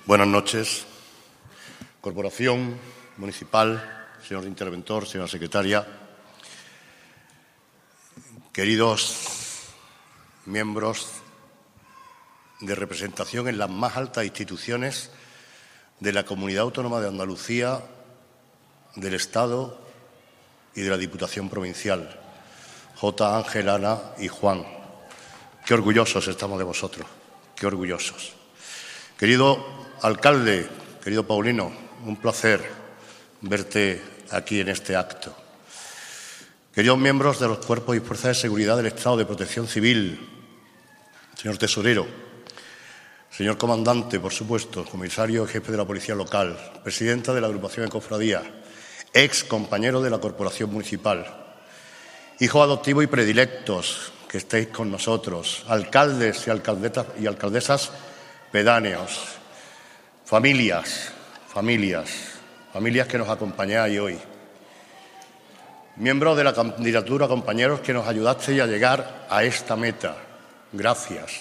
Buenas noches. Corporación Municipal, señor interventor, señora secretaria, queridos miembros de representación en las más altas instituciones de la Comunidad Autónoma de Andalucía, del Estado y de la Diputación Provincial, J. Ángel, Ana y Juan. Qué orgullosos estamos de vosotros, qué orgullosos. Querido alcalde, querido Paulino, un placer verte aquí en este acto. Queridos miembros de los cuerpos y fuerzas de seguridad del Estado de Protección Civil, señor tesorero, señor comandante, por supuesto, comisario y jefe de la Policía Local, presidenta de la agrupación de cofradías, ex compañero de la Corporación Municipal, hijos adoptivos y predilectos que estéis con nosotros, alcaldes y alcaldesas pedáneos, familias que nos acompañáis hoy, miembros de la candidatura, compañeros que nos ayudasteis a llegar a esta meta. Gracias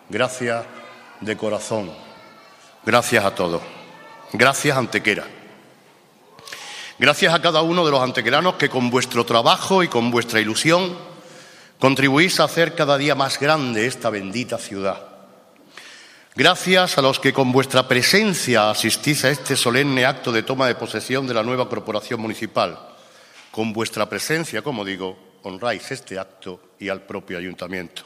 de corazón. Gracias a todos. Gracias, Antequera. Gracias a cada uno de los antequeranos que con vuestro trabajo y con vuestra ilusión contribuís a hacer cada día más grande esta bendita ciudad. Gracias a los que con vuestra presencia asistís a este solemne acto de toma de posesión de la nueva corporación municipal. Con vuestra presencia, como digo, honráis este acto y al propio ayuntamiento.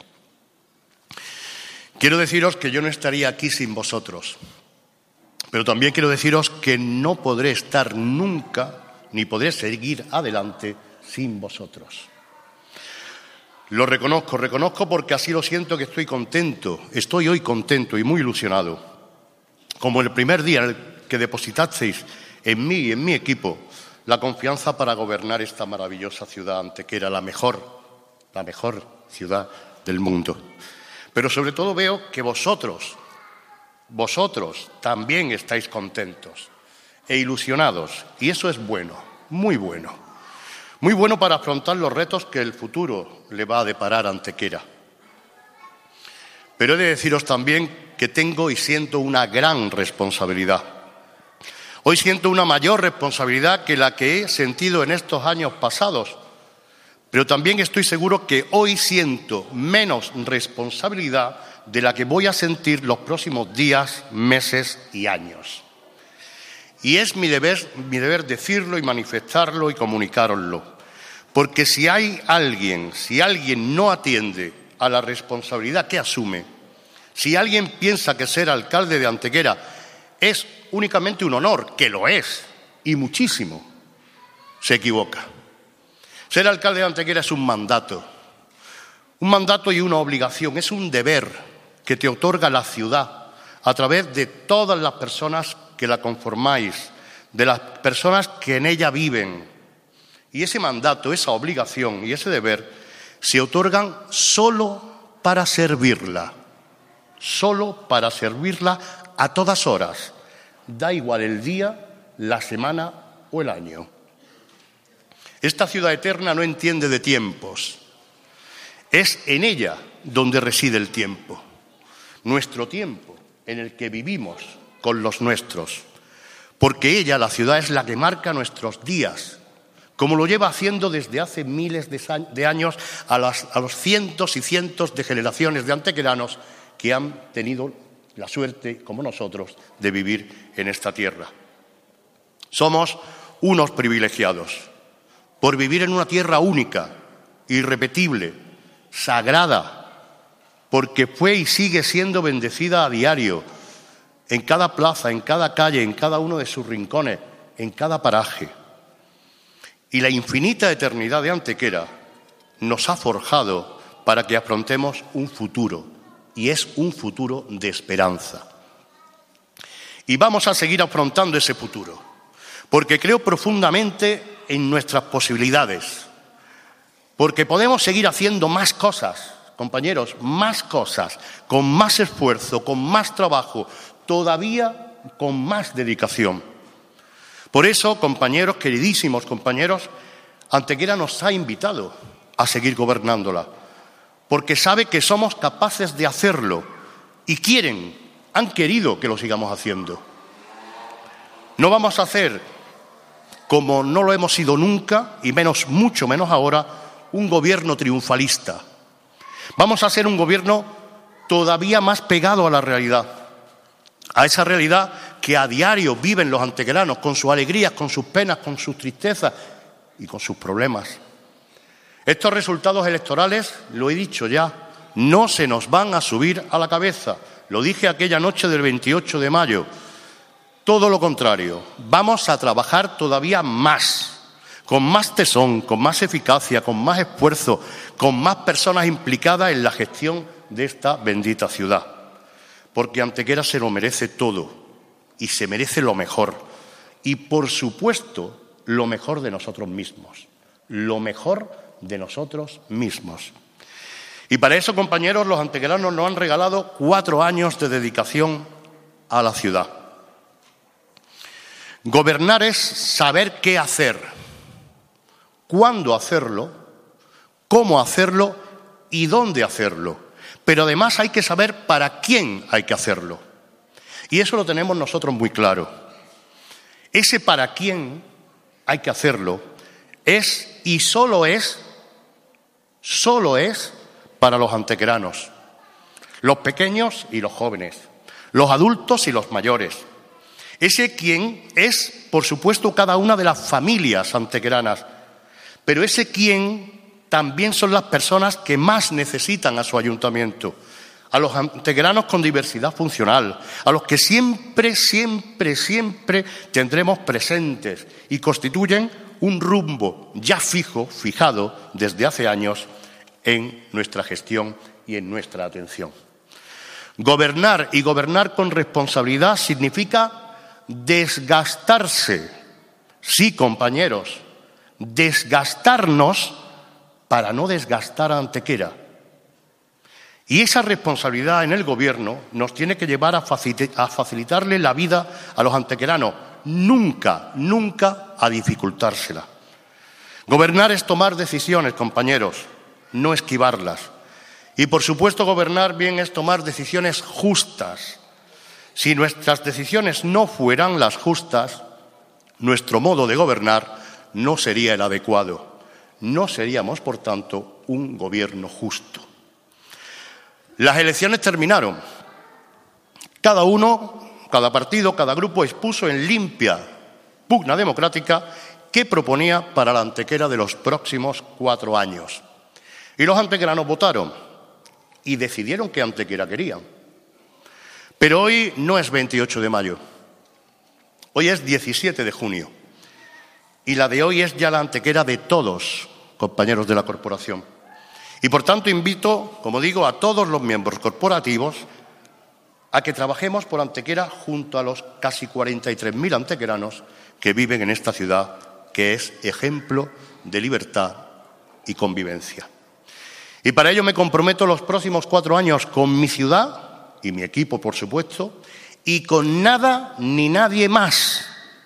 Quiero deciros que yo no estaría aquí sin vosotros, pero también quiero deciros que no podré estar nunca ni podré seguir adelante sin vosotros. Lo reconozco porque así lo siento, que estoy contento, estoy hoy contento y muy ilusionado. Como el primer día en el que depositasteis en mí y en mi equipo la confianza para gobernar esta maravillosa ciudad antequera, la mejor ciudad del mundo. Pero sobre todo veo que vosotros también estáis contentos e ilusionados, y eso es bueno, muy bueno. Muy bueno para afrontar los retos que el futuro le va a deparar a Antequera. Pero he de deciros también que tengo y siento una gran responsabilidad. Hoy siento una mayor responsabilidad que la que he sentido en estos años pasados, pero también estoy seguro que hoy siento menos responsabilidad de la que voy a sentir los próximos días, meses y años. Y es mi deber decirlo y manifestarlo y comunicároslo. Porque si alguien no atiende a la responsabilidad que asume, si alguien piensa que ser alcalde de Antequera es únicamente un honor, que lo es, y muchísimo, se equivoca. Ser alcalde de Antequera es un mandato y una obligación, es un deber que te otorga la ciudad a través de todas las personas que la conformáis, de las personas que en ella viven. Y ese mandato, esa obligación y ese deber se otorgan solo para servirla a todas horas, da igual el día, la semana o el año. Esta ciudad eterna no entiende de tiempos, es en ella donde reside el tiempo, nuestro tiempo en el que vivimos con los nuestros, porque ella, la ciudad, es la que marca nuestros días, como lo lleva haciendo desde hace miles de años a los cientos y cientos de generaciones de antequeranos que han tenido la suerte, como nosotros, de vivir en esta tierra. Somos unos privilegiados por vivir en una tierra única, irrepetible, sagrada, porque fue y sigue siendo bendecida a diario, en cada plaza, en cada calle, en cada uno de sus rincones, en cada paraje. Y la infinita eternidad de Antequera nos ha forjado para que afrontemos un futuro, y es un futuro de esperanza. Y vamos a seguir afrontando ese futuro, porque creo profundamente en nuestras posibilidades, porque podemos seguir haciendo más cosas, compañeros, más cosas, con más esfuerzo, con más trabajo, todavía con más dedicación. Por eso, compañeros, queridísimos compañeros, Antequera nos ha invitado a seguir gobernándola, porque sabe que somos capaces de hacerlo y quieren han querido que lo sigamos haciendo. No vamos a hacer, como no lo hemos sido nunca, y mucho menos ahora, un gobierno triunfalista. Vamos a ser un gobierno todavía más pegado a la realidad, a esa realidad que a diario viven los antequeranos, con sus alegrías, con sus penas, con sus tristezas y con sus problemas. Estos resultados electorales, lo he dicho ya, no se nos van a subir a la cabeza. Lo dije aquella noche del 28 de mayo. Todo lo contrario, vamos a trabajar todavía más, con más tesón, con más eficacia, con más esfuerzo, con más personas implicadas en la gestión de esta bendita ciudad. Porque Antequera se lo merece todo y se merece lo mejor. Y, por supuesto, lo mejor de nosotros mismos. Lo mejor de nosotros mismos. Y para eso, compañeros, los antequeranos nos han regalado 4 años de dedicación a la ciudad. Gobernar es saber qué hacer, cuándo hacerlo, cómo hacerlo y dónde hacerlo. Pero además hay que saber para quién hay que hacerlo. Y eso lo tenemos nosotros muy claro. Ese para quién hay que hacerlo es y solo es para los antequeranos, los pequeños y los jóvenes, los adultos y los mayores. Ese quién es, por supuesto, cada una de las familias antequeranas, pero ese quién también son las personas que más necesitan a su ayuntamiento, a los antequeranos con diversidad funcional, a los que siempre tendremos presentes y constituyen un rumbo ya fijado desde hace años en nuestra gestión y en nuestra atención. Gobernar y gobernar con responsabilidad significa desgastarse. Sí, compañeros, desgastarnos para no desgastar a Antequera. Y esa responsabilidad en el Gobierno nos tiene que llevar a facilitarle la vida a los antequeranos, nunca a dificultársela. Gobernar es tomar decisiones, compañeros, no esquivarlas. Y, por supuesto, gobernar bien es tomar decisiones justas. Si nuestras decisiones no fueran las justas, nuestro modo de gobernar no sería el adecuado. No seríamos, por tanto, un gobierno justo. Las elecciones terminaron. Cada uno, cada partido, cada grupo expuso en limpia pugna democrática qué proponía para la Antequera de los próximos 4 años. Y los antequeranos votaron y decidieron qué Antequera querían. Pero hoy no es 28 de mayo, hoy es 17 de junio. Y la de hoy es ya la Antequera de todos, compañeros de la corporación. Y por tanto invito, como digo, a todos los miembros corporativos a que trabajemos por Antequera junto a los casi 43.000 antequeranos que viven en esta ciudad, que es ejemplo de libertad y convivencia. Y para ello me comprometo los próximos 4 años con mi ciudad y mi equipo, por supuesto, y con nada ni nadie más.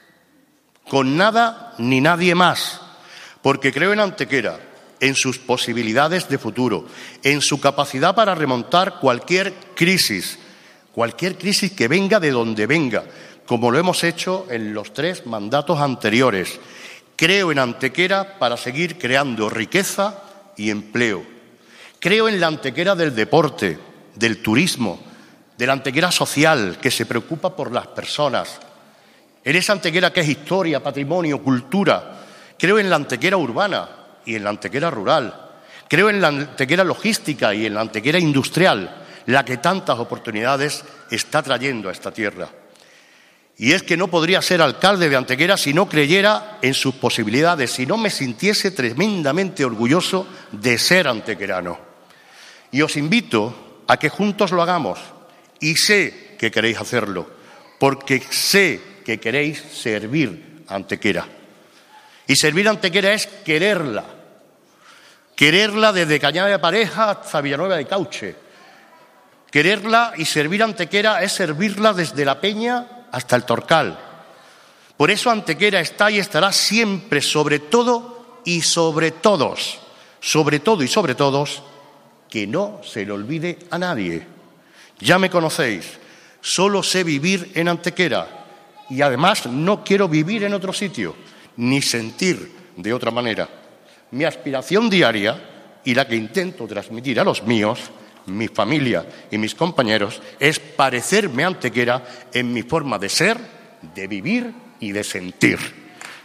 Con nada ni nadie más. Porque creo en Antequera, en sus posibilidades de futuro, en su capacidad para remontar cualquier crisis que venga de donde venga, como lo hemos hecho en los 3 mandatos anteriores. Creo en Antequera para seguir creando riqueza y empleo. Creo en la Antequera del deporte, del turismo, de la Antequera social, que se preocupa por las personas. En esa Antequera que es historia, patrimonio, cultura. Creo en la Antequera urbana y en la Antequera rural. Creo en la Antequera logística y en la Antequera industrial, la que tantas oportunidades está trayendo a esta tierra. Y es que no podría ser alcalde de Antequera si no creyera en sus posibilidades, si no me sintiese tremendamente orgulloso de ser antequerano. Y os invito a que juntos lo hagamos. Y sé que queréis hacerlo, porque sé que queréis servir a Antequera. Y servir a Antequera es quererla. Quererla desde Cañada de Pareja hasta Villanueva de Cauche. Quererla y servir a Antequera es servirla desde La Peña hasta el Torcal. Por eso Antequera está y estará siempre sobre todo y sobre todos. Sobre todo y sobre todos, que no se le olvide a nadie. Ya me conocéis. Solo sé vivir en Antequera y además no quiero vivir en otro sitio, ni sentir de otra manera. Mi aspiración diaria y la que intento transmitir a los míos, mi familia y mis compañeros, es parecerme a Antequera en mi forma de ser, de vivir y de sentir.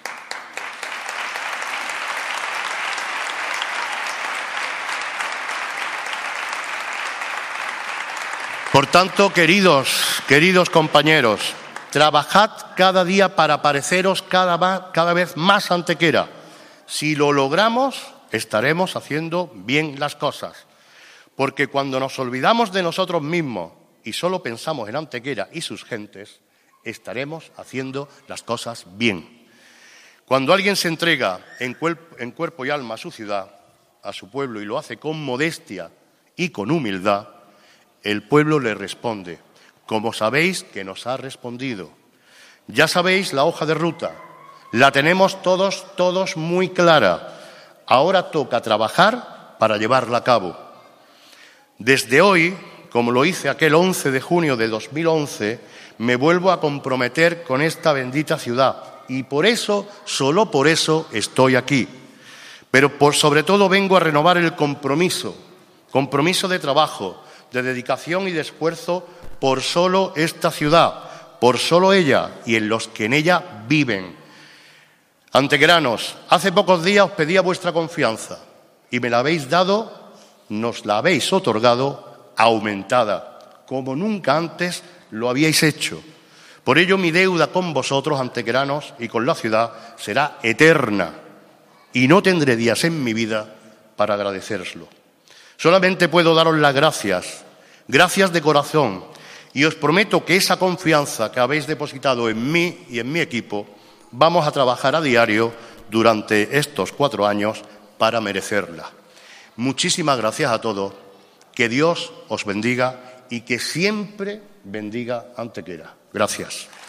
Por tanto, queridos compañeros, trabajad cada día para pareceros cada vez más a Antequera. Si lo logramos, estaremos haciendo bien las cosas. Porque cuando nos olvidamos de nosotros mismos y solo pensamos en Antequera y sus gentes, estaremos haciendo las cosas bien. Cuando alguien se entrega en cuerpo y alma a su ciudad, a su pueblo, y lo hace con modestia y con humildad, el pueblo le responde, como sabéis que nos ha respondido. Ya sabéis la hoja de ruta, la tenemos todos muy clara. Ahora toca trabajar para llevarla a cabo. Desde hoy, como lo hice aquel 11 de junio de 2011, me vuelvo a comprometer con esta bendita ciudad y por eso, solo por eso, estoy aquí. Pero sobre todo vengo a renovar el compromiso de trabajo, de dedicación y de esfuerzo por solo esta ciudad, por solo ella y en los que en ella viven. Antequeranos, hace pocos días os pedía vuestra confianza y me la habéis dado, nos la habéis otorgado aumentada, como nunca antes lo habíais hecho. Por ello mi deuda con vosotros, antequeranos, y con la ciudad será eterna y no tendré días en mi vida para agradecérselo. Solamente puedo daros las gracias de corazón, y os prometo que esa confianza que habéis depositado en mí y en mi equipo, vamos a trabajar a diario durante estos 4 años para merecerla. Muchísimas gracias a todos, que Dios os bendiga y que siempre bendiga Antequera. Gracias.